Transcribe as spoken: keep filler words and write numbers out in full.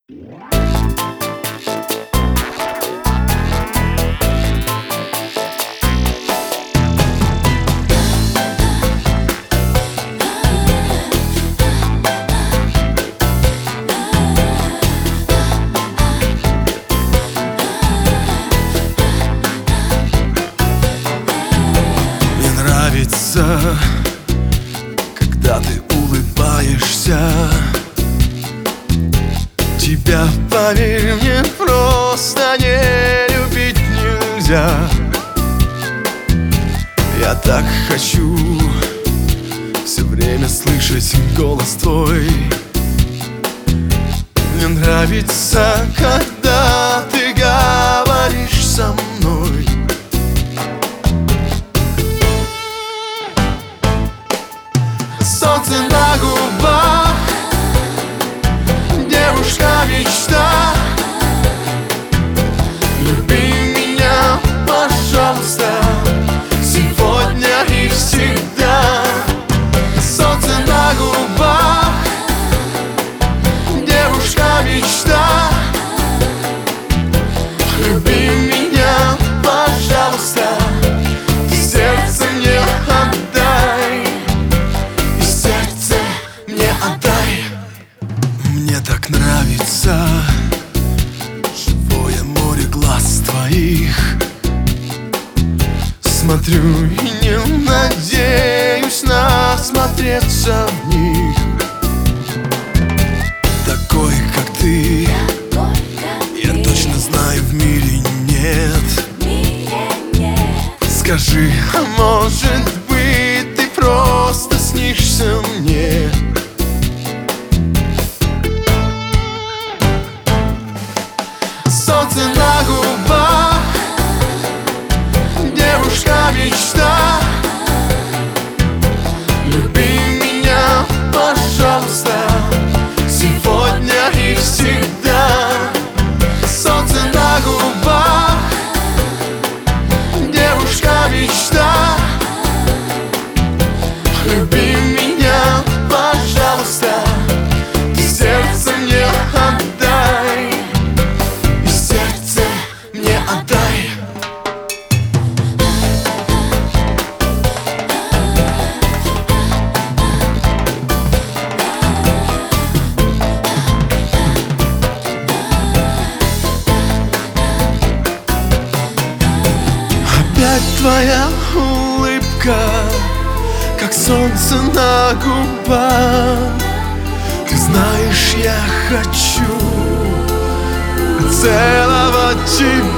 Мне нравится, когда ты улыбаешься. Тебя, поверь мне, просто не любить нельзя. Я так хочу все время слышать голос твой. Мне нравится, когда ты говоришь со мной. Солнце на губах, девушка-мечта. Люби меня, пожалуйста, сегодня и всегда. Солнце на губах, девушка-мечта. Люби меня, пожалуйста, и сердце мне отдай, и сердце мне отдай. Мне так нравится живое море глаз твоих. Смотрю и не надеюсь насмотреться в них. Такой, как ты, я точно знаю, в мире нет. Скажи, а может быть ты просто снишься мне? Солнце на губах, девушка-мечта. Люби меня, пожалуйста, сегодня и всегда. Солнце на губах, девушка-мечта. Люби меня, пожалуйста, и сердце мне отдай, и сердце мне отдай. Опять твоя улыбка, как солнце на губах. Ты знаешь, я хочу целовать тебя.